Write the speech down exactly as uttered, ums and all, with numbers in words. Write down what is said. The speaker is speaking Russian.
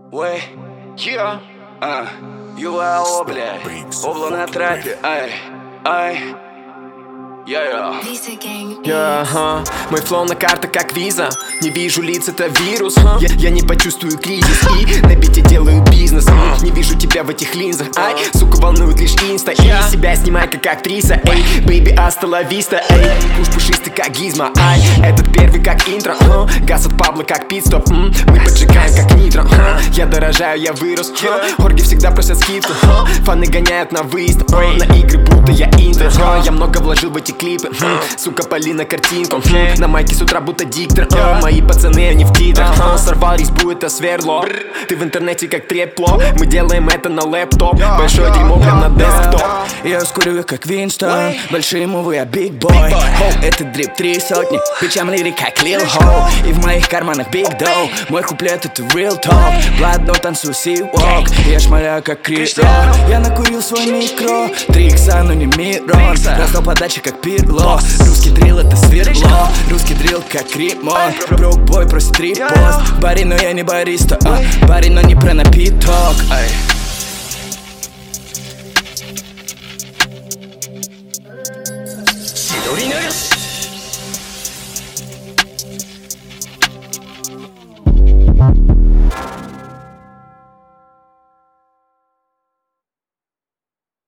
Ой, я, а, ЮАО, блядь, Обло на трапе, ай, ай. Yeah, ага. Мой флоу на картах как виза. Не вижу лиц, это вирус. я, я не почувствую кризис и на бите делаю бизнес. Не вижу тебя в этих линзах. Ай, сука, волнует лишь инста. И себя снимай как актриса. Эй, бэйби, аста ла виста. Эй, куш пушистый как гизма. Ай, этот первый как интро. uh. Газ от Пабло как пит-стоп. mm. Мы поджигаем как нитро. uh. Я дорожаю, я вырос. uh. Орги всегда просят скидку. uh. Фаны гоняют на выезд. uh. На игры будто я интро. uh. Я много вложил в эти клипы. mm. Сука, пали на картинку. mm. На майке с утра будто диктор. uh. Мои пацаны, они в титрах. uh. Сорвал резьбу, это сверло. Ты в интернете как трепло. Мы делаем это на лэптоп. Большое дерьмо прям на десктоп. Я скурю как Винстон. Большие мувы, я биг бой. Хоу, это дрип три сотни. Бичам лирик как Лил Хоу. И в моих карманах биг доу. Мой куплет это real talk. Бладно танцую си-вок. Я шмаляю как Кришто. Я накурил свой микро. Три икса, но не мирон. Раздал подачи как Пирло. Русский дрил это свердло. Русский дрил как ремонт. Брок-бой просит репост. Барин, но я не бариста. Барин, но не про напиток.